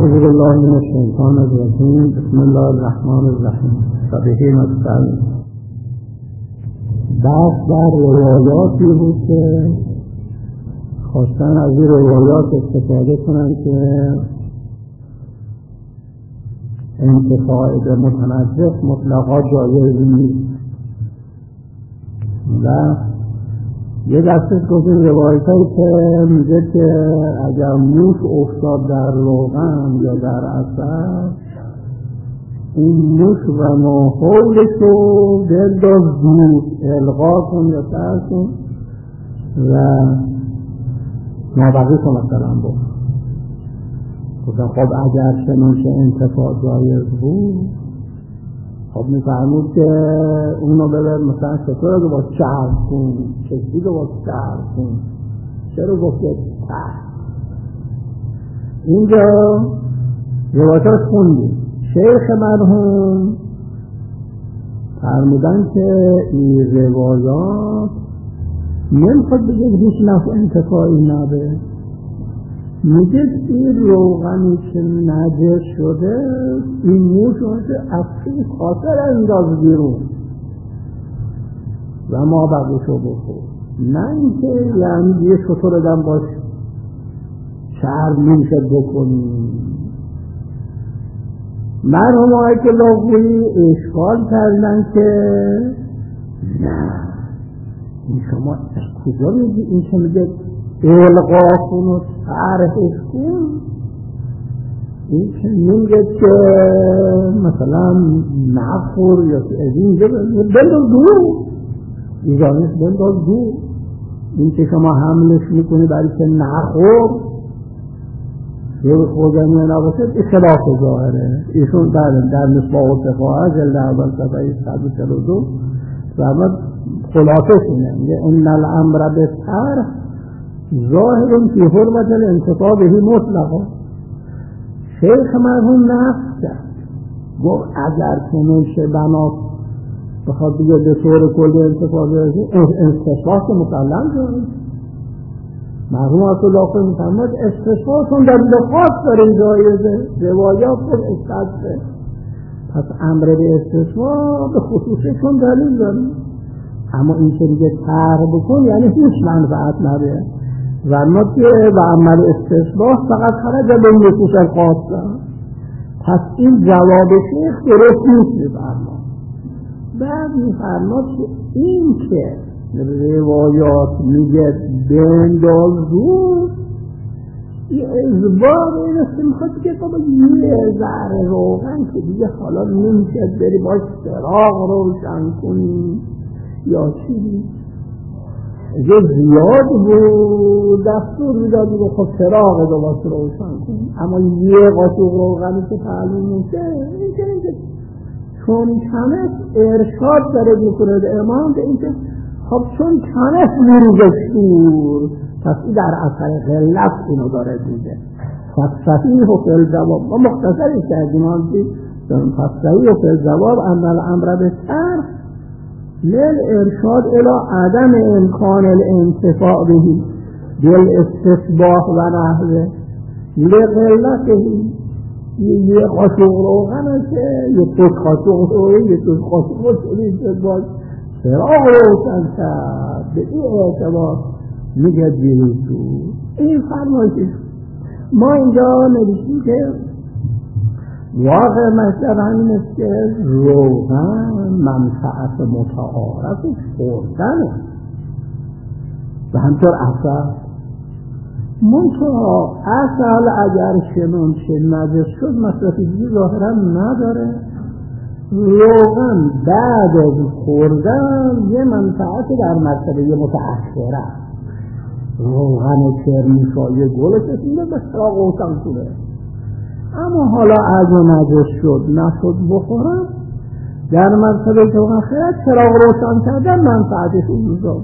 اعوذ بالله من الشیطان الرجیم. بسم الله الرحمن الرحیم. به نستعین. بحث در روایاتی بود که خواستن از این روایات استفاده کنند که انتفاع به متنجس مطلقا جایز نیست و یه دستش گفتیم روایتایی که میگه که اگر موش افتاد در روغن یا در عسل این موش و ماحولش رو دلداز دود القا کن یا سر کن و نابقی کن مثلا بود. گفتم خب اگر چنانچه انتفاع جایز بود خب میفرمود که اونو ببر مثلا شطور رو با چرب کن، کشتی رو با چرب کن، چرا گفته چرب؟ اینجا روایتاش خوندیم. شیخ مرحوم فرمودن که این روایات نمیخواد بگه هیچ نفع انتفاعی نده، میگه این روغنی که نجس شده این موش اونجا اصلی خاطر انداز بیرون و ما بقیشو بخور، نه اینکه یعنی یه شطور دم باش چرب میشه بکنیم. مرحوم آیت لغوی اشکال کردن که نه این شما از کجا میگی این که میگه القا کن و طرحش کن، این که میگه که مثلا نخور یا که از اینجا بنداز دور ایزانش بنداز دور، این که شما حملش میکنی برای که نخور یا خوردنی نباشد اختلاف ظاهره. ایشون در مصباح الفقهاء جلد اول صفحه 142 فرمود خلاصه اینه میگه ان الامر بالطرح ظاهر فی حرمت الانتفاع به مطلقا. شیخ مرحوم نفس کرد گفت اگر چنانچه بنا بخواد دیگه به طور کلی انتفاع به استثبات مسلم جایز. مرحوم اصول آخر میفرماد استثباتون در لفاظ داریم جایزه، روایات خود استثبات، پس امر به استثبات به خصوصشون دلیل داریم، اما این که دیگه طرح بکن یعنی هیچ منفعت نداره و ما که به عمل استثبات فقط خرج به نفوس الخاصه. پس این جواب شیخ درست نیست میفرماد. بعد میفرماد که این که روایات میگه بنداز دور این ازبار این است که میخواد که بابا یه ذره روغن که دیگه حالا نمیشه بری باش چراغ روشن کنی یا چی یه زیاد بود دستور میدادی که خب چراغ رو باش روشن کنی، اما یه قاشق روغنی که تعلیم میشه این که چون کمش ارشاد داره میکنه به امام به این که خب چون کمش میروزشتور پس این در اثر غلط اینو داره دیگه. پس صحیح و فی جواب ما مختصری کردیم پس صحیح و فی جواب ان الامر بالطرح للارشاد الى عدم امکان الانتفاع به بالاستثبات و نحوه لغلته. یه قاشق روغن که یه توش قاشق روغن یه توش قاشق روغن چراغ روشن کرد به این اعتبار میگه دیروز این فرمایشش. ما اینجا نوشتیم که واقع مطلب همین است که روغن منفعت متعارف خوردنه و همطور اصل منطقه اصل اگر چنانچه نجس شد مصرف دیگه ظاهرا نداره. روغن بعد از خوردن یه منفعت در مرتبه متأخره، روغن کرمیشای گل کشیده به چراغ روشن کنه، اما حالا اگه نجس شد نشد بخورم در مرتبه متأخره چراغ روشن کردن منفعتش اونجا.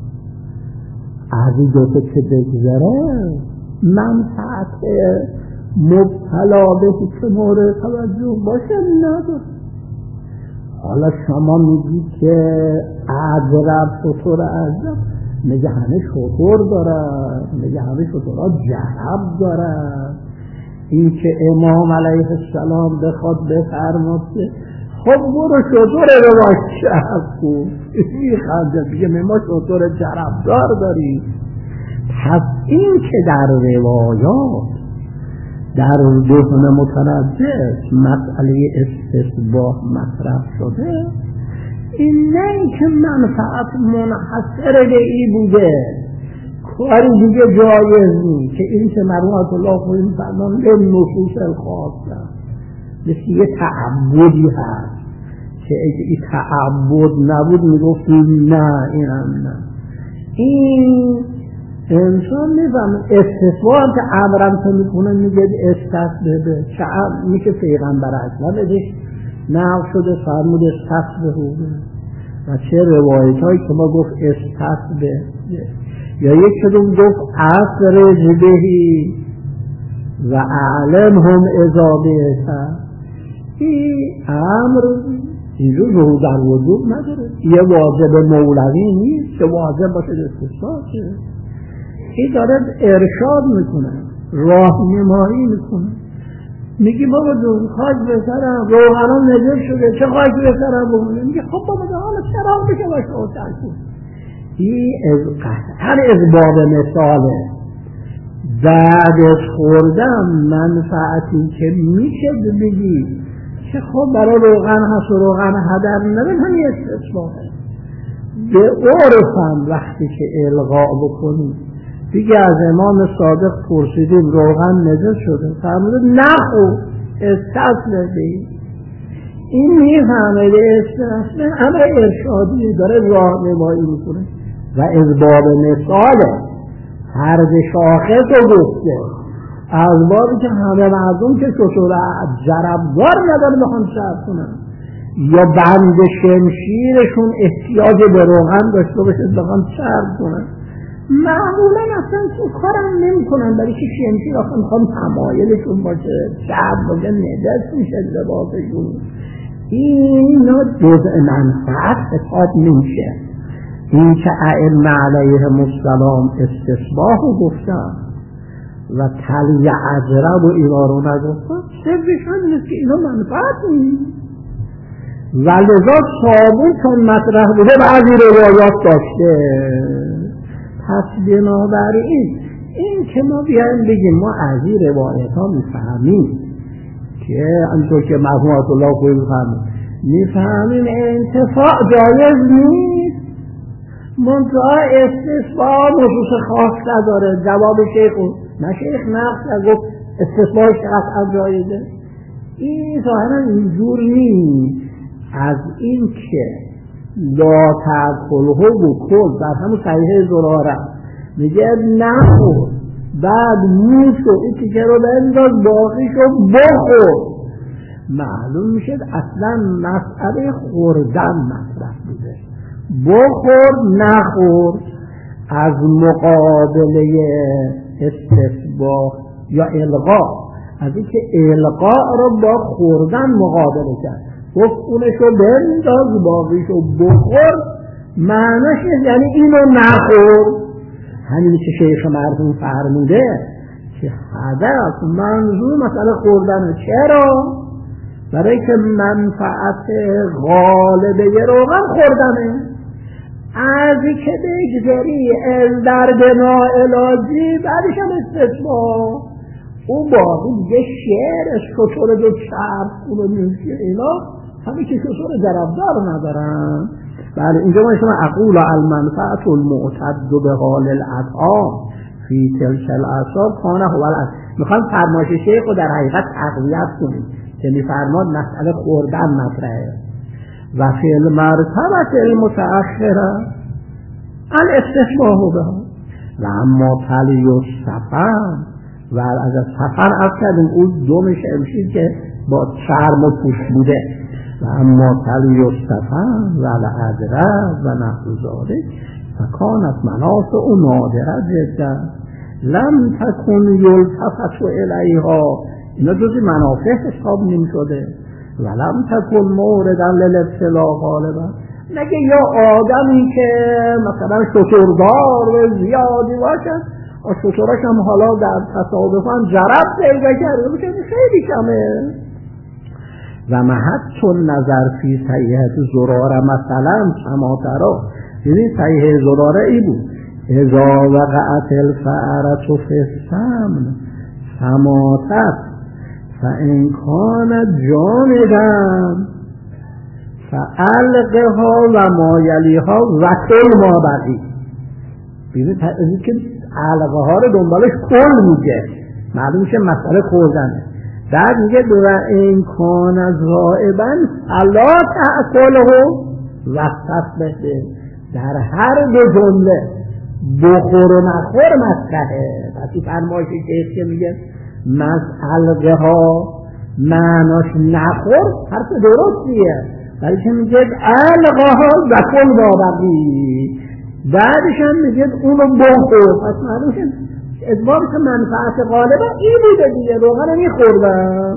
از این دوتا که بگذره منفعت مبتلا به که مورد توجه باشه نداره. حالا شما میگی که عجرب شطور عجرب میگه همه شطور دارن، میگه همه شطورها جهب دارن، این که امام علیه السلام بخواد بفرماد خب برو شطور رو باش شرف کن میخنده دیگه ما شطور جرفدار داریم. پس این که در روایات در ذهن متردد مسئله استثبات مطرح شده، این نه که منفعت منحصر به این بوده کاری دیگه جایز نیست، که این که مرحوم الله خویی فرمان به نصوص الخاصه مثل یه تعبدی هست که اگه این تعبد نبود میگفتیم نه اینم نه. این انسان میفهم استثبات که امرم که میکنه میگه استثبته چه میشه پیغمبر اصلا ازش نقل شده فرمود استثبته و چه روایت هایی که ما گفت استثبته یا یک کدوم گفت اثر جبهی و اعلم هم اضافه این امر اینجور ظهور در وجود نداره، یه واجب مولوی نیست که واجب باشه استثباته. این داره ارشاد میکنه، راهنمایی میکنه، میگی بابا جون خاک بسرم روغنان نجر شده چه خاک بسرم بمونه، میگه خب بابا حالا چرا بشه باشه اوتر کن. این هر از باب مثاله بعد از خوردم منفعتی که میشه بگی که خب برای روغن هست و روغن هدر نبید همین استثباته. به عرفم وقتی که الغا بکنی دیگه از امام صادق پرسیدیم روغن نجس شده فرموده نخو استثبته. این میفهمه استثبته امر ارشادی داره راهنمایی میکنه و از باب مثاله هر شاخص رو گفته از بابی که همه مردم که شطور جربدار نداره بخوان شرف کنن یا بند شمشیرشون احتیاج به روغن داشته باشه بخوان شرف کنن، معمولا اصلا تو کارم نمی کنن برای که شمشیر آخه میخوان تمایلشون باشه شرف باشه نجس میشه لباسشون. اینا جزء منفعت حساب نمیشه. این که ائمه علیهم السلام استصباح رو گفتن و تلی اجرب و اینا رو نگفتن سرشان نیست که اینا منفعت نیست و لذا صابون چون مطرح بوده بعضی روایات داشته. پس بنابراین این که ما بیایم بگیم ما از این روایت ها میفهمیم که انطور که مرحوم الله خویی میفهمیم انتفاع جایز نیست، منتها استثباء نصوص خاص نداره. جواب شیخ نه شیخ نقص گفت استثباء قطعا جایزه. این ظاهرا اینجور نیست. از این که لا تأکله و کل در همون صحیح زراره میگه نخور بعد موشو این تیکه رو بنداز باقیشو بخور، معلوم میشه اصلا مسئله خوردن مطرح بوده. بخور نخور از مقابله استثباء یا الغا، از اینکه الغا رو با خوردن مقابله کرد گفت اونشو بنداز باقیشو بخور، معنیش یعنی اینو نخور. همین که شیخ مرحوم فرموده که هدف منظور مسئله خوردن. چرا؟ برای که منفعت غالبه روغن خوردنه. از که بگذاری درد ناعلاجی بعدش هم استثباء او باقی دیگه شعرش شطور دو چرب اونو میشه اینا همین که شطور جربدار ندارن. بله اینجا ما شما اقول المنفعت المعتد به حال الادعا فی تلک الاعصاب کانه هو الاصل. میخوام فرمایش شیخ رو در حقیقت تقویت کنیم که میفرماد مسئله خوردن مطرحه و فی المرتبه المتأخره الاستثباء بها و اما تلی السفر و از سفر از کردیم اون دوم شمشیر که با چرم و پوست بوده و اما تلی السفر و الادرب و نحو ذالک فکانت منافع و نادره جدا لم تکن یلتفت الیها، اینا جزی منافع حساب نمی شده و لم تکن موردا للابتلاء غالبا. نگه یا آدمی که مثلا شتردار و زیادی باشد شطوراش هم حالا در تصادفاً جرب پیدا کرده باشه خیلی کمه. و محط نظر فی صحیحه زراره مثلا سماترا، یعنی صحیحه زراره ای بود اذا وقعت الفأرة فی السمن سماتت فإن کانت جامدا فألقها و ما یلیها و کل ما بقی. ببینید که علقه ها رو دنبالش کل میگه، معلوم میشه مسئله خوردنه. بعد میگه و این کان از غائبا فلا تأکله وقت بده. در هر دو جمله بخور و نخور مسئله. وقتی فرمایش که میگه مسئله ها معناش نخور حرف درستیه، ولی که میگه علقه ها و کل بابقی، بعدش هم میگه اونو بخور. پس معلوم شد ادبار که منفعت غالبا این بوده دیگه، روغن میخوردم.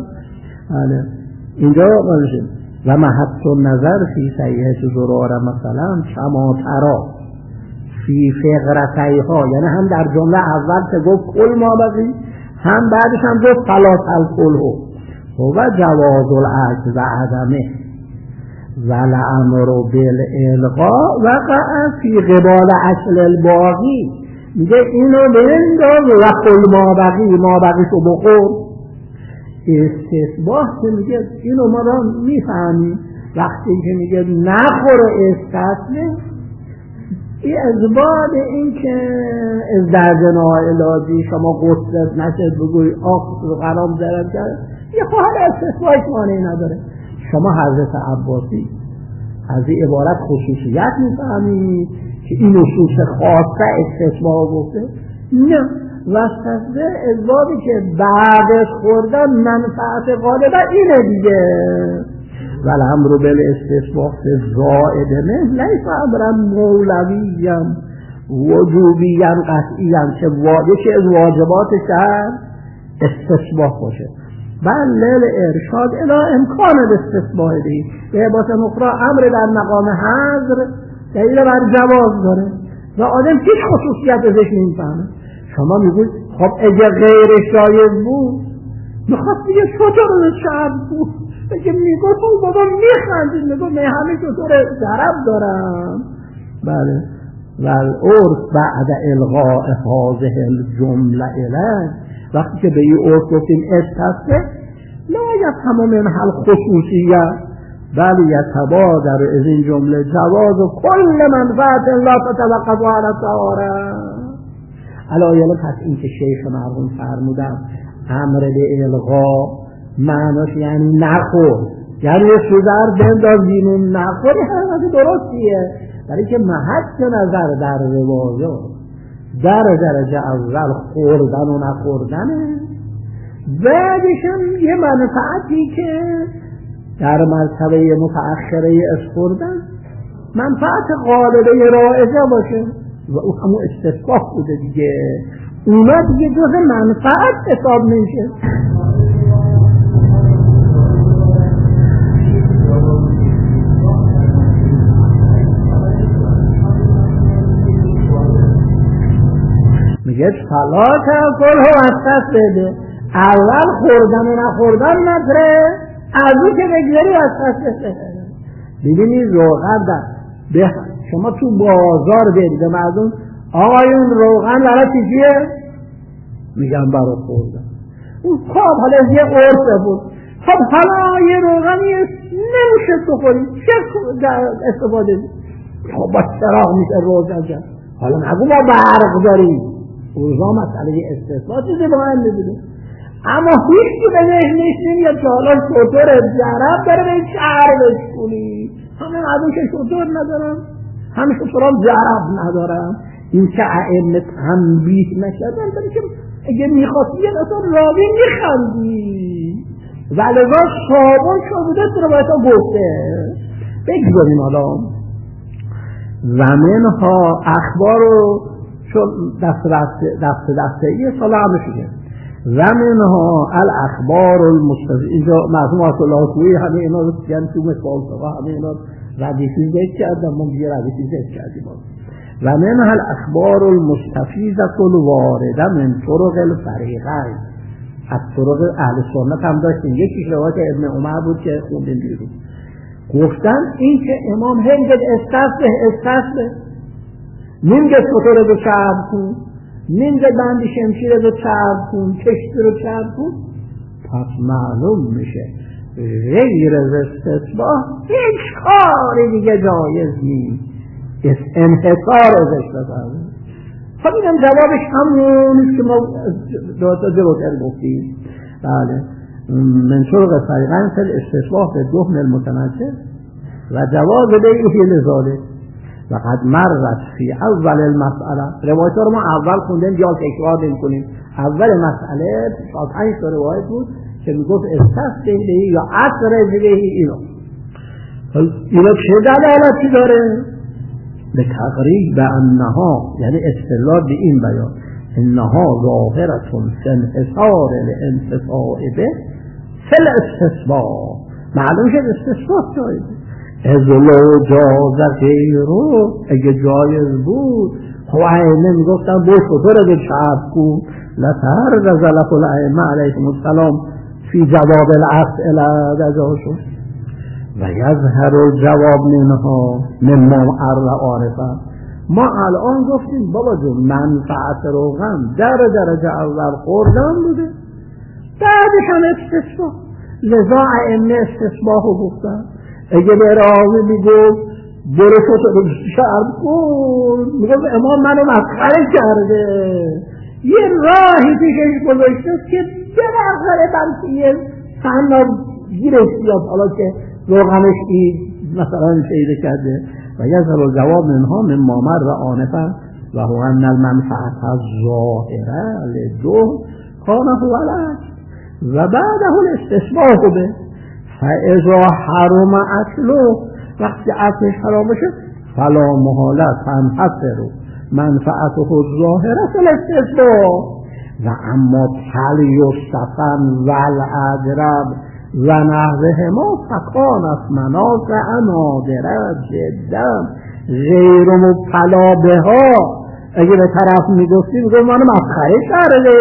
اینجا قرشد و محط نظر فی صحیحه زراره مثلا سماترا فی فقرتیها، یعنی هم در جمله اول که گفت کل ما بقی، هم بعدش هم گفت فلا تلکله و جواز العجز و عدمه و لامر بالالغاء وقع فی قبال اصل الباقی. میگه اینو بنداز و کل ما بقیشو بخور. استثبات که میگه اینو ما را میفهمیم وقتی که میگه نخور استثنه، این اثبات این که از درجه ناعلاجی شما قصد نشد بگوی آخ رو قرام دارد کرد، یه خواهد استثبات مانعی نداره. شما حضرت عباسی از این عبارت خصوصیت میفهمید که این نصوص خاصه استثبات گفته؟ نه، وسطه اثباتی که بعد خوردن منفعت غالبا اینه دیگه. والامر بالاستثبات زائد نه لیس امرا مولویا وجوبیا قطعیا که یکی از واجباتش استثبات باشه، بل ارشاد الى امکان الاستثبات دی. به عبارت اخرى امر در مقام حظر دلیل بر جواز داره و آدم هیچ خصوصیت ازش نمیفهمه. شما میگوید خب اگه غیر شایز بود میخواست دیگه شطور شعب بود، بگه میگو تو بابا میخندید، میگو من همه شطور ضرب دارم. بله والعرف بعد الغاء هذه الجمله الیه، وقتی که به این عرف گفتیم استثناء لا یفهم منها الخصوصیه بل یتبادر از این جمله جواز و کل منفعت لا تتوقف على الطهاره. علایل پس این که شیخ مرحوم فرمودن امر به الغا معناش یعنی نخور، یعنی سوزر بنداز بیرون نخوری، حرمت درستیه، ولی که محط نظر در روایات در درجه اول خوردن و نخوردنه، بعدش هم یه منفعتی که در مرتبه متأخره از خوردن منفعت غالبه رائجه باشه و او همون استثبات بوده دیگه، اونا دیگه جز منفعت حساب نمیشه. میگه فلا تأکله وسط بده، اول خوردن و نخوردن مطره، از اون که بگذاری وسط بده. ببینید روغن در شما تو بازار برید به مردم آقایون روغن برای چیه؟ میگن برای خوردن. اون خب حالا یه عرفه بود، خب حالا یه روغنی نمیشه بخوری، چه استفاده دید؟ خب با چراغ میشه روغن جد، حالا نگو ما برق داریم، روزا مسئله استثبات چیزی با هم نبیده. اما هیچ که به ذهنش نمیاد که حالا شطور جرب داره به شعر بشکنی، همه مردم که شطور ندارم، همه شطوران جرب ندارم. این که ائمه تنبیه نکردن برای که اگه میخواستی یه اصلا راوی میخندی ولذا صابون شده رو باید گفته. بگذاریم حالا زمینها اخبار رو چون دسته ایه ساله همه شده زمینها الاخبار المستفید. اینجا مرحوم آیت الله خویی همه اینا رو یعنی تو مثال همه اینا ردیفی ذکر کردم، ما دیگه ردیفی ذکر کردیم. و منها الاخبار المستفیضة الوارده من طرق الفریقین. از طرق اهل سنت هم داشتیم. یکیش روایت ابن عمر بود که خوندیم بیرون. گفتن این که امام هنگد استفه نمیگه سطور رو چرب کن، نمیگه بندی شمشیر رو چرب کن، کشتی رو چرب کن. پس معلوم میشه غیر از استثباح هیچ کاری دیگه جایز نیست. انحصار ازش بفرمایید. خب اینم جوابش همونیست که ما جلوتر گفتیم. بله، من طرق الفریقین فی الاستثباح بدهن المتنجس و جواز بیعه لذالک و قد مرت فی اول المسئله. روایت رو ما اول خوندیم یا تکرار نمی‌کنیم. اول مسئله 5 تا روایت بود که میگفت استثباح یا اثر ذبیحی. اینا چه دلالتی داره؟ به تقریب به انها، یعنی استدلال به این بیان، انها ظاهرتون فی انحصار الانتفاع به فی الاستثباح. معلوم شد استثباح جایزه. از لو جاز غیره، اگه جایز بود خب ائمه میگفتن بو شطور اگه چرب کن لتعرض له الائمه علیهم السلام فی جواب الاسئله دجاشون و یظهر الجواب منها مما عرفه. ما الان گفتیم بابا جون منفعت روغن در درجه اول خوردن بوده، بعدش هم استثباح. لذا ائمه استثباح رو گفتن. اگه به راوی میگفت برو شطور چرب کن، میگفت امام منو مسخره کرده، یه راهی پیشش گذاشته که بالاخره بلکه یه سند گیرش بیاد، حالا که روغنش مثلا شیده کرده. و یظهر الجواب منها مما مر آنفا و هو ان المنفعت الظاهره لدو کان هو العکس و بعده الاستثباح به فاذا حرم اکله، وقتی اکلش حرام بشه فلا محالت تنحصر منفعته الظاهره الاستثباح. و اما تلی و سفن و العجرب و نحوه ما فکان از منافع نادره جدا غیر مبتلا به ها. اگه به طرف میگفتی میگفت منو مسخره کرده.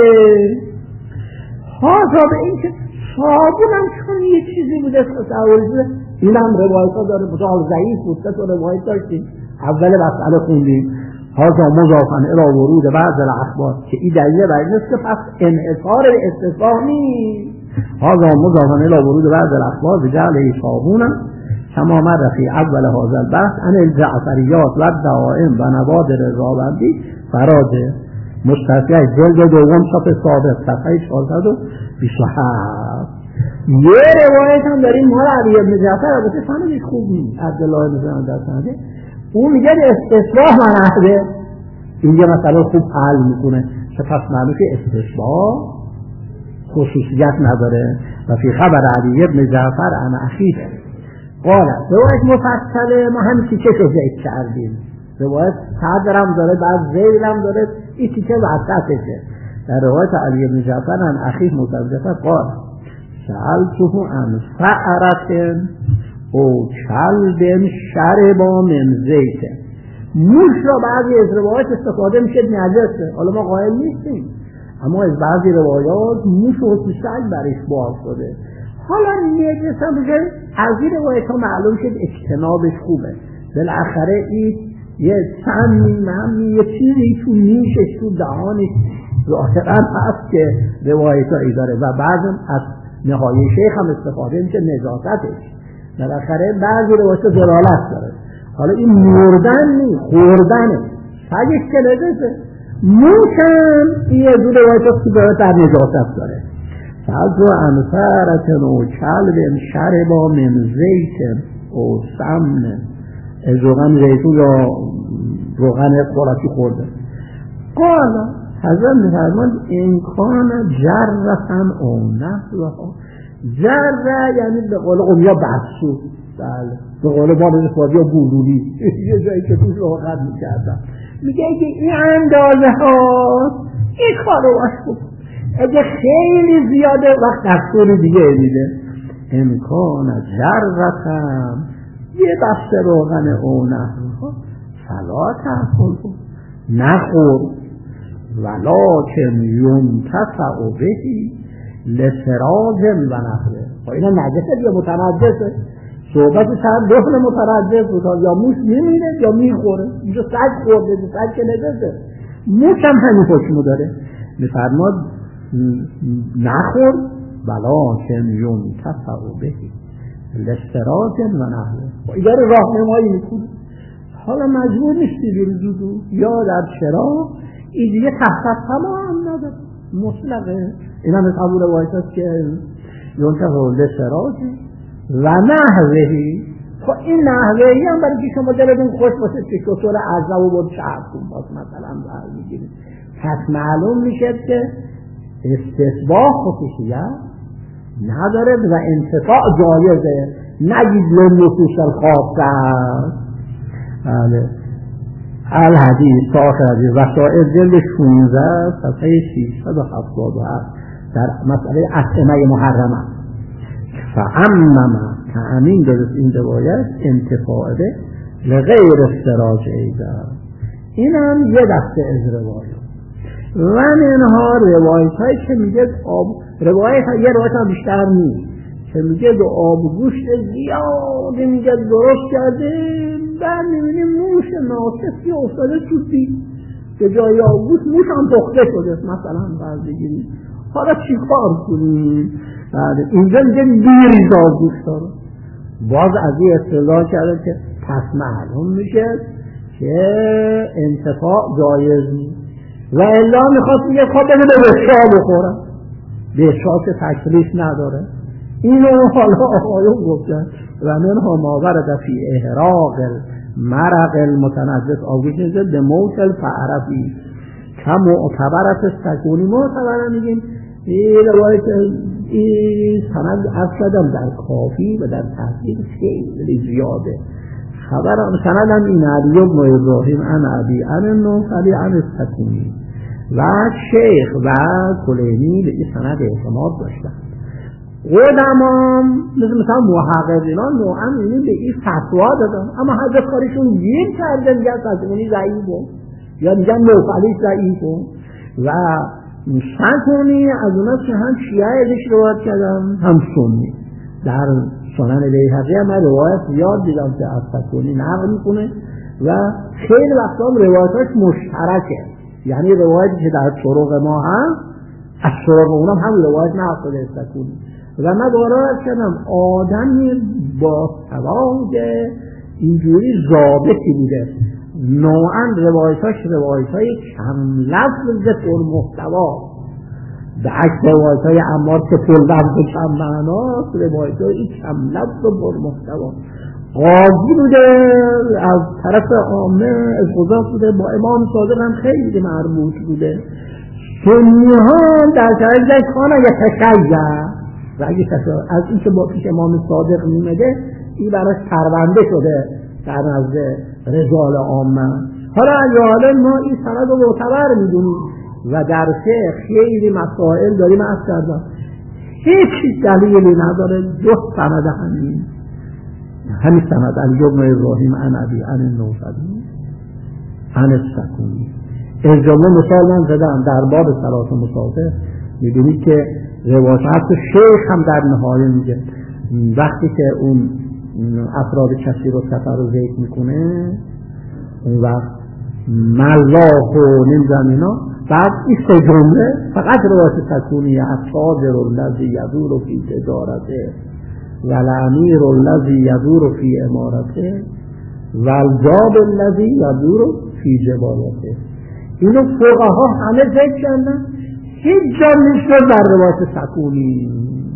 حاضر به این که صابون هم چون یه چیزی بوده تصوریده، این هم روایت ها داره بسیار ضعیف بود. تو روایت داشتیم اول مسئله خوندیم حاضر مضافن الى ورود بعض الاخبار که این دلیل بر اینست که پس انحصار استثباح نیست. هذا مضافا الى ورود بعض الاخبار بجعله صابونا كما مر في اول هذا البحث عن الجعفریات و الدوائم و نوادر رضابندی فراج مستفیه جلد دوم صفحه سابق صفحه 427. یه روایت هم داریم مال علی بن جعفر، البته سندش خوب نیست، عبدالله بن زیاد در سنده، اون میگه استثباح منحده. اینجا مثلا خوب حل میکنه که پس معلوم که استثباح خصوصیت نداره. و فی خبر علی بن جعفر عن اخیه قال، روایت مفصله ما هم تیکه رو ذکر کردیم، روایت صدر هم داره بعد ذیل هم داره، این تیکه وسطشه. در روایت علی بن جعفر عن اخیه متوجه قال سألته عن فأرة او کلب شربا من زیت. موش را بعضی از روایات استفاده میشه نجسه، حالا ما قائل نیستیم، اما از بعضی روایات موش و سگ برش باز شده. حالا نجس هم بشه، از این روایت ها معلوم شد اجتنابش خوبه. بالاخره این یه سمی یه چیزی تو نیشش تو دهانش ظاهرا هست که روایت هایی داره و بعضم از نهایه شیخ هم استفاده میشه نجاستش. بالاخره بعضی روایت دلالت داره. حالا این مردن نیست، خوردنه، سگش که نجسه، موشم یه دو روایت که باید در نجاست داره. فضو انفرتن و کلب شربا من زیت و سمن، از روغن زیتون یا روغن خوراکی خورده. قال حضرت میفرماند امکان جرتن او نحوها. جره یعنی به قول قومیا بحثو، بله به قول بانه نفاده یا بولولی، یه جایی که توش روغن میکردن. میگه اگه این اندازه هاست این کارو باش بود، اگه خیلی زیاده وقت دستور دیگه میده. امکان جرتن یه بسته روغن او نحوها فلا تأکل نخور ولکن ینتفع به لسراج و نحوه. اینا نجسه یا متنجسه؟ صحبت چند دخل متنجس بود، یا موش میمینه یا میخوره. اینجا سگ خورده، سگ که نجسه. موش هم همین حکمو داره، میفرماد نخور ولکن ینتفع به لسراج و نحوه. اینا رو راهنمایی میکنه. حالا مجبور نیستی بریزو یا در چرا این دیگه تحت تمام نداره، مطلقه. این هم قبول روایت هست که ینتفع لسراج و نحوهی. خب این نحوهی هم برای که شما دلتون خوش باشه که شطور عرضه و بود شعبتون باز مثلا برای میگیرید، پس معلوم میشه که استثباح خصوصیت نداره و انتفاع جایزه. نگید لنفوس الخاصه. بله. الحدیث آخر حدیث وسائل جلد 16 صفحه 677 در مسئله اطعمه محرمه فعمم تعمیم دارد این روایت انتفاع به لغیر استراج ایضا. این هم یه دسته از روایت و منها روایت هایی که میگه روایت یه روایت هم بیشتر نیست که میگه دو آب گوشت زیاده میگه درست کرده، بعد میبینیم موش ناکسی افتاده توتی به جای آبگوش موش هم پخته شده مثلا بعد بگیریم. حالا چی کار کنیم؟ اینجا میگه بیریز آبگوش داره. باز از این اصطلاح کرده که پس معلوم میشه که انتفاع جایز نیست و الا میخواست میگه خب بگه به بشا بخورم، بشا که تکلیف نداره. اینو حالا آقایون گفتن و منها ما ورد فی احراق المرق المتنجس آویشن زد به موت الفعرفی که معتبرت سکونی. معتبره میگیم این روایت این سند اصلا در کافی و در تحقیق خیلی زیاده. خبر سند هم این علی بن ابراهیم عن ابی عن النوفلی عن السکونی و شیخ و کلینی به این سند اعتماد داشتن. قدمام مثلا محققینان نوعا اینی به این فتوا دادن، اما حضرت کارشون گیر کرده میگن سکونی ضعیفه یا میگن نوفلی ضعیفه و سکونی از اوناست که هم شیعه ازش روایت کردن هم سنی. در سنن بیهقی هم روایت زیاد دیدم که از سکونی نقل میکنه و خیلی وقتا هم روایتاش مشترکه، یعنی روایتی که در طرق ما هم از طرق اونم هم روایت نقل شده سکونی. و من دوباره کردم آدمی با سواد اینجوری ضابطی بوده، نوعا روایتاش روایتای کم لفظ پر محتوا، به عکس روایتای عمار که پر لفظ و کم معناست، روایتای کم لفظ و پر محتوا. قاضی بوده از طرف عامه از قضات بوده، با امام صادق هم خیلی مربوط بوده. سنی ها در طرف کانا یتشیع و اگه از این که با پیش امام صادق میمده این براش پرونده شده در نزد رجال عامه. حالا اجاله ما این سند رو معتبر میدونیم و در فقه خیلی مسائل داریم از کردن، هیچ دلیلی نداره دو سند همین سند علی بن ابراهیم عن ابی عن النوفلی عن السکونی. از جمله مثال من زدم در باب صلات مسافر میدونید که روایت شیخ هم در نهایه میگه وقتی که اون افراد کسی رو سفر رو ذکر میکنه اون وقت ملاح و نمیدن اینا، بعد این سه جمله فقط روایت سکونی التاجر الذی یدور فی تجارته و الامیر الذی یدور فی امارته و الجاب الذی یدور فی جبالته. اینو فقها همه ذکر کردن، هیچ جا نیست در روایت سکونی.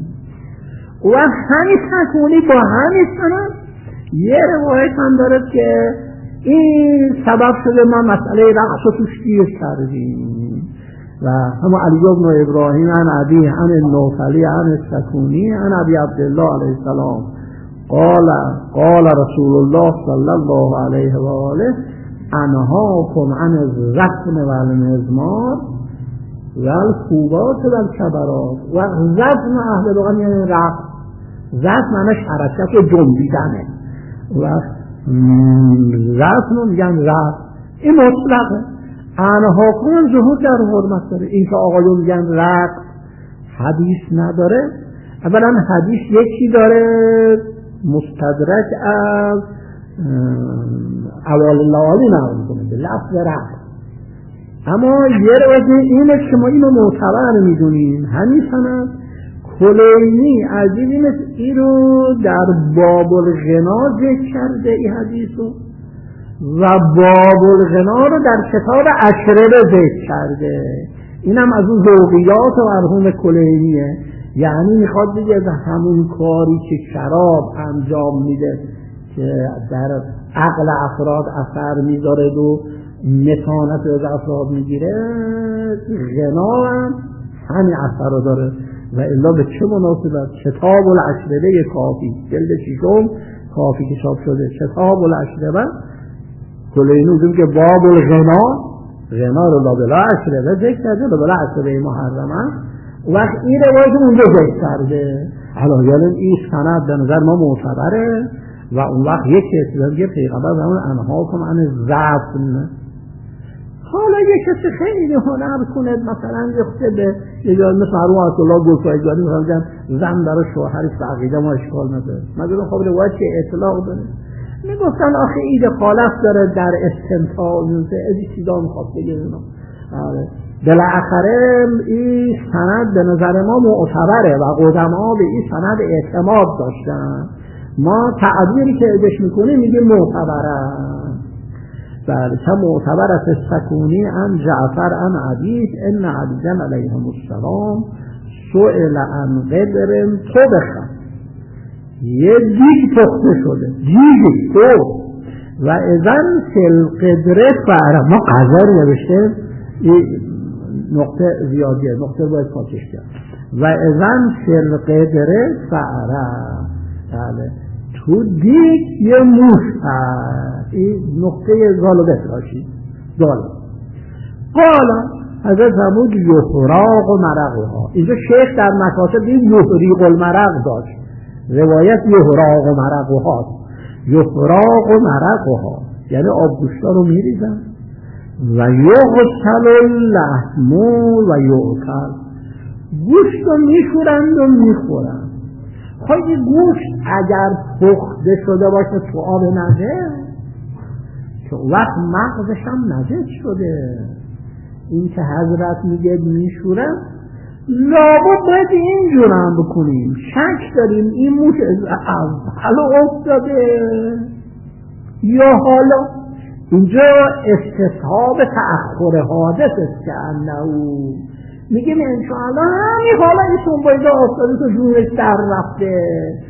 و همین سکونی با همین سند یه روایت هم داره که این سبب شده ما مسئله رقص و توش گیر کردیم و همه علی بن ابراهیم عن ابی عن النوفلی عن السکونی عن ابی عبدالله علیه السلام قال رسول الله صلی الله علیه و آله انهاکم عن الرسم و المزمار و الخوبات و الکبرات. و رسم اهل لغت یعنی رقص، رقص معنیش حرکت و جنبیدنه و رسم میگن رسم، این مطلقه. انها کن ظهور در حرمت داره. این که آقایون میگن رقص حدیث نداره، اولا حدیث یکی داره مستدرک از اول اللعالی نقل میکنه به لفظ رقص، اما یه روزه اینه که ما اینو معتبر میدونیم. همین سند کلینی عجیب این رو در باب الغنا ذکر کرده این حدیثو، و باب الغنا رو در کتاب اشربه ذکر کرده. اینم از اون ذوقیات و مرحوم کلینیه، یعنی میخواد بگه همون کاری که شراب انجام میده که در عقل افراد اثر میذاره و متانت از افراد میگیره، غنا هم همین اثر رو داره. و الا به چه مناسبت کتاب الاشربه کافی جلد 6 کافی که چاپ شده کتاب الاشربه کلینی میگه که باب غنا رو لابلا اشربه ذکر کرده، لابلا اشربه محرمه، وقت این روایت اونجا ذکر کرده. حالا این سند به نظر ما معتبره و اون وقت یکی اصلا میگه پیغمبر زمان انها کن عن زفن. حالا یک کسی خیلی هنر کنه مثلا یخته به یه جایی مثل مرحوم آیت الله گلپایگانی میگن زن برای شوهرش به عقیده ما اشکال نداره، مگر خب روایت که اطلاق داره. میگفتن آخه ایده خالف داره در استمتاع از چیزا میخواد بگه اینا. بالاخره این سند به نظر ما معتبره و قدما به این سند اعتماد داشتن. ما تعبیری که ازش میکنیم میگیم معتبره. بله چه معتبر است سکونی ان جعفر ان عبید ان عبیدن علیهم السلام سئل عن قدر طبخ، یه دیگ پخته شده، دیگی تو و اذن فل قدره فعره. ما قذر نوشته نقطه زیادیه، نقطه باید پاکش کرد. و اذن فل قدره فعره، بله تو دیگ یه موش هست، این نقطه غالبت راشید داله. قالا حضرت فرمود یحراق مرقها. اینجا شیخ در مکاتب این یحریق المرق داشت، روایت یحراق مرقها، یحراق مرقها یعنی آبگوشتا رو میریزن و یغسل اللحم و یؤکل، گوشت رو میشورند و میخورند. خواهی گوشت اگر پخته شده باشه تو آب نجس که وقت مغزش هم نجس شده، این که حضرت میگه میشورن لابد باید اینجور هم بکنیم. شک داریم این موش حالا افتاده یا حالا اینجا استصحاب تأخر حادث است که انهو میگیم انشاءالله همین حالا ایشون باید افتاده تو جورش در رفته.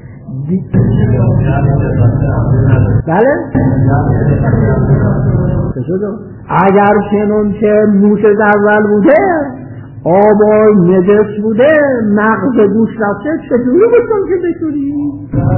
بله اگر چنون که موش اول بوده آب نجس بوده مغز گوش رفته چطوری بکنم که بشوری؟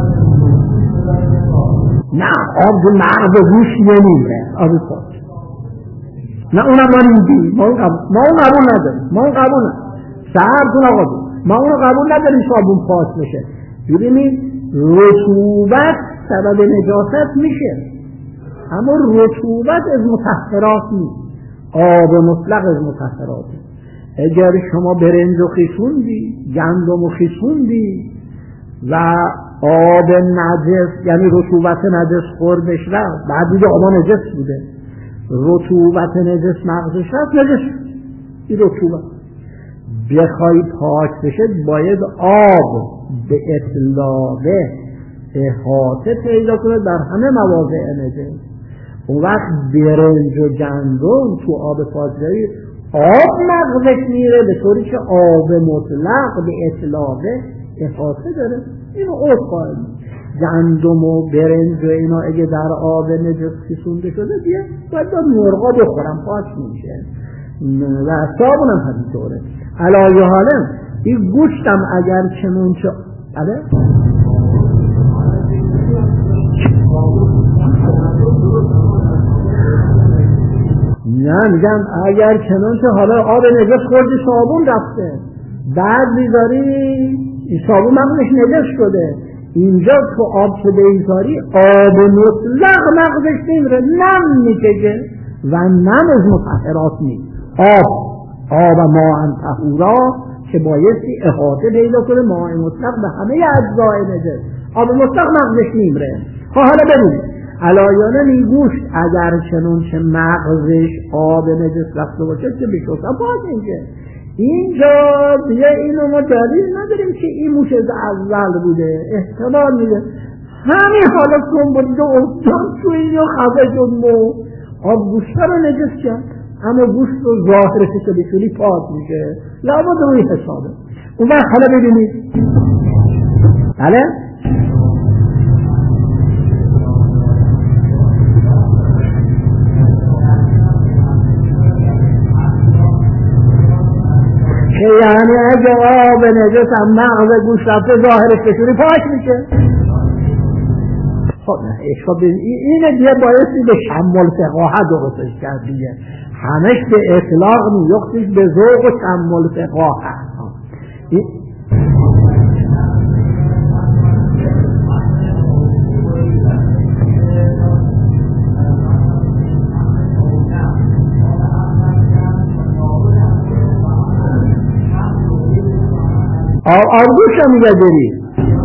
نه آب دو مغز گوش نمیره آبی پاک، نه اونم ما نمیدیم، ما اون قبول نداریم، ما اون قبول نداریم. سهر کن آقا ما اون قبول نداریم صابون پاک بشه. ببینید رطوبت سبب نجاست میشه، اما رطوبت از مطهرات نیست، آب مطلق از مطهرات نیست. اگر شما برنج رو خیسوندی، گندم رو خیسوندی و آب نجس یعنی رطوبت نجس خوردش رفت، بعد دیگه آب نجس بوده، رطوبت نجس مغزش رفت نجس، این رطوبت بخوای پاک بشه باید آب به اطلاقه احاطه پیدا کنه در همه مواضع نجس. اون وقت برنج و گندم تو آب پاکداری آب مغزش میره به طوری که آب مطلق به اطلاقه احاطه داره. اینو خواهد گندم و برنج و اینا اگه در آب نجس خیسونده شده بیه باید داد مرغا بخورم پاک میشه و صابون هم همینطوره. علایه حالم این گوشتم اگر چنون چه بله نه میگم اگر چنانچه حالا آب نجس خوردی صابون رفته بعد بیزاری صابون مغزش نجس شده، اینجا تو آب که بگذاری آب مطلق مغزش نمیره، نم میکشه و نم از مطهرات نیست. آب ماء طهورا که بایستی احاطه پیدا کنه ماء مطلق به همه اجزای نجس، آب مطلق مغزش نمیره. حالا ببینید علایان این گوشت اگر چنانچه مغزش آب نجس رفته باشه که بشوسته باز اینجا دیگه اینو ما دلیل نداریم که این موش از اول بوده، احتمال میده همین حالا کنبولیده افتاد تو اینو خفه شد مو آب گوشت رو نجس کرد، اما گوشت رو ظاهرش که بشوری پاک میشه، لابد روی حسابه. اون وقت حالا ببینید بله که یعنی اگه آب نجس هم مغز گوشت رفته ظاهرش بشوری پاک میشه. خب نه اینه دیگه بایستی به شمال فقاهه درستش کرد دیگه، همش به اطلاق نیختش به ذوق و شمال فقاهه. آبگوش رو میگه داری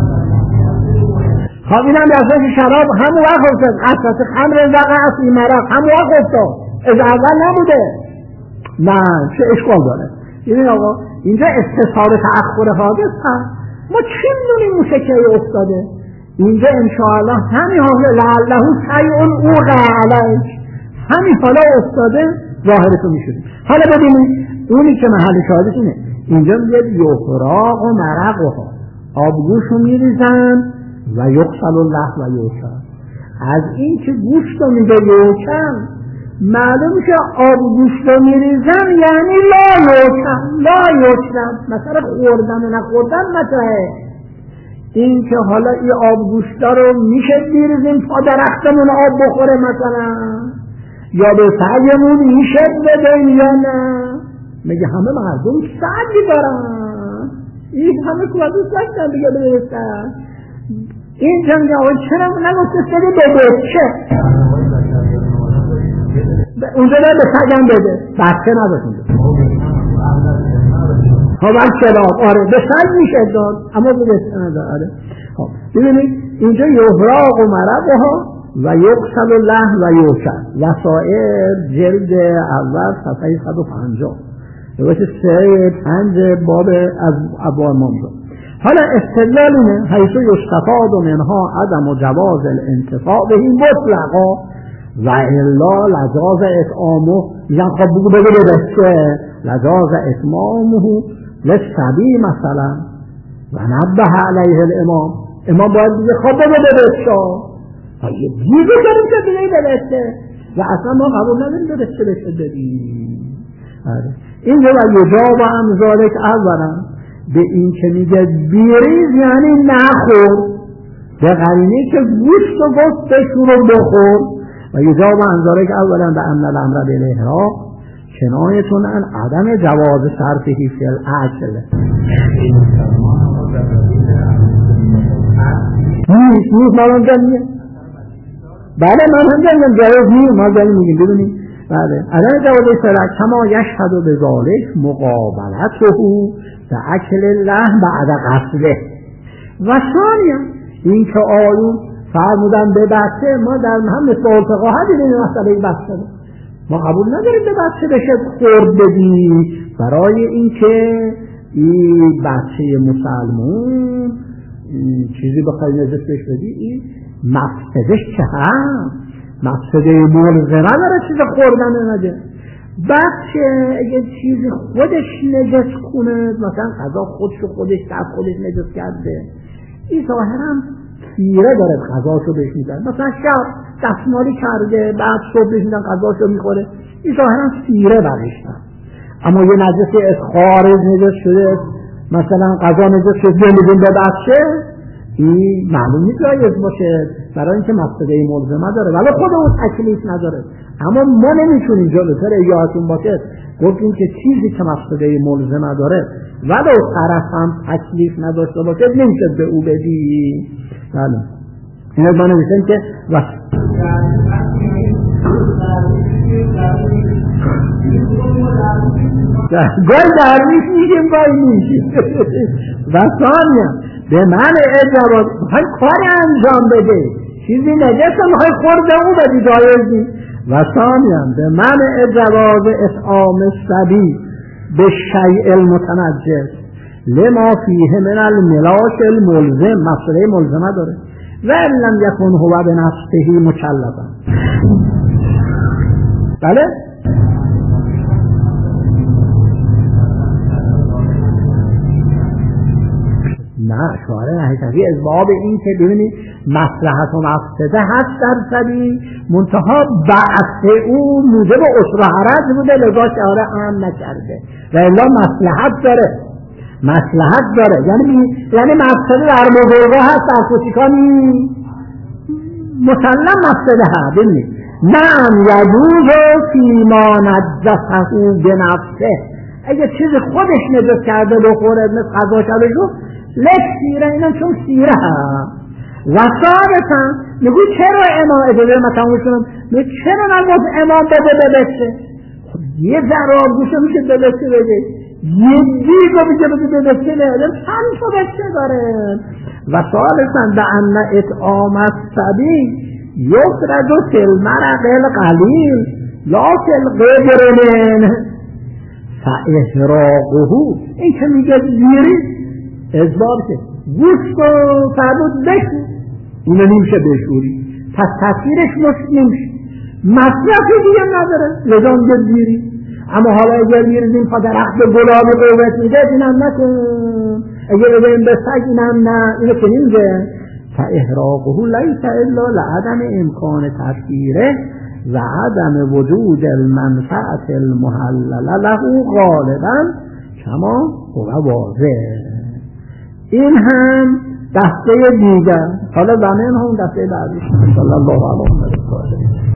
خب اینم بیاسته که شراب همون وقت افتاد، قصد خمر وقت این مرق همون وقت افتاد، از اول نبوده. نه چه اشکال داره؟ ببین آقا اینجا استثار تأخر حادث هست، ما چی میدونیم موسیقی افتاده؟ اینجا انشاءالله همین حالا لعله شیء اوقع علیه، همین حالا افتاده ظاهرتو میشونیم. حالا ببینید اونی که محل شاهدش اینه، اینجا میگه یفراق و مرق و آبگوش رو میریزن و یغسل الله و یوشن. از این که گوشت رو میگه یوشن معلوم که آبگوشت رو میریزن یعنی لا یوشن مثلا خوردن و نخوردن مطرحه. این که حالا این آبگوشت رو میشه بیریزیم تا درختمون آب بخوره مثلا، یا به سعیمون میشه بدهیم یا نه؟ میگه همه مردم سعی دارن، این همه کلادو سعی دیگه برسن. این جمعه چرا نگفته سری به بچه اونجا به سعیم بده بچه نداشت خب چرا آره به سعی میشه داد اما به بچه نداد. آره خب ببینید اینجا یفراق و مرقها و یغسل الله و یوشن وسائر جلد اول صفحه 150 روایت 3-5 باب از ابواب ممدود. حالا استدلال اینه حیث یستفاد منها عدم و جواز الانتفاع به این مطلقا و الا لجاز اطعامه، میگن خب بگو بگو ببسته لجاز اطعامه للصبی مثلا و نبه علیه امام باید بگه خب بگو ببسته دیگه داریم که بگه ببسته و اصلا ما قبول نداریم ببسته بشه بدیم. این جو یجاب امثالک اولا به این که میگه بیریز یعنی نخور، به قرینه که گوشت و گفت بشور بخور. و یجاب امثالک اولا به ان الامر بالاحراق کنایتون عن عدم جواز صرفه فی الاکل. نیست مالان جمعیه بله من هم جواز نیست ما جایی میگیم ببینید بله عدم جواز صرف کما یشهد به ذالک مقابلته به اکل اللحم بعد غسله. و ثانیا این که آیون فرمودن به بچه، ما در هم مثل الفقاهه دیدیم مسئله بچه ما قبول نداریم به بچه بشه خورد بدی، برای این که این بچه مسلمون چیزی بخوای نجس بهش بدی این مفسدش چه هم مفسده ملزمه داره چیز خوردن نجس. بچه اگه چیزی خودش نجس کنه مثلا غذا خودش دست خودش نجس کرده این ظاهرا سیره داره غذاشو بهش میدن، مثلا شب دستمالی کرده بعد صبح بهش میدن غذاشو میخوره این ظاهرا سیره برشتن. اما یه نجسی از خارج نجس شده مثلا غذا نجس شده میدون به بچه این معلوم نیست جایز باشه برای اینکه مفسده ملزمه داره ولی خود اون تکلیف نداره. اما ما نمیتونیم جلوتر یادتون باشه گفتیم که چیزی که مفسده ملزمه داره ولو طرف هم تکلیف نداشته باشه نمیشه به او بدی. بله این ما نوشتن که گل درویش میگیم گاهی میشیم و ثانیا به من اجابات میخوای کاری انجام بده چیزی نجسته میخوای خورده او بدی جایزی و ثانیا به من اجابات اطعام الصبی به شیء المتنجس لما فیه من الملاک الملزم مسئله ملزمه داره و لم یکن هو به نفسه مکلفا بله نه شعاره حقیقی از باب این که ببینید مصلحت و مفسده هست در سبیل منتها بعث او موجب عسر و حرج بوده لذا شعاره عام نکرده و الا مصلحت داره یعنی مفسده در مبالغه هست در کوچیکانی مسلم مفسده هست ببینید نعم یجوز فیما نجسه بنفسه اگه چیز خودش نجس کرده بخوره مثل غذا شده شو لک سیره اینا چون سیره هست و ثابتا میگوی چرا امام اجازه مثلا کنم چرا نماز امام بده ببسته خب یه ذره گوشه میشه ببسته بده یه دیگه میشه بده ببسته بده چند تا بسته داره و ثالثا به ان اطعام الصبی یفرد فی المرق القلیل لا فی القدر منه فاحراقه این که میگه زیری ازبار که گوشت و فرمود بشو اینو نمیشه بشوری پس تصویرش نمیشه مصرفی دیگه نداره لذا اونجا زیری اما حالا اگر میریزیم پا درخت گلابی قوت میده اینم نکن اگر بگیم به سگ اینم نه اینو که نمیگه فاحراقه لیس الا لعدم امکان تفسیره و عدم وجود المنفعت المحلل له غالبا کما هو واضح این هم دسته دیگر حالا زمین هم دسته بعدی صلی الله علیه و سلم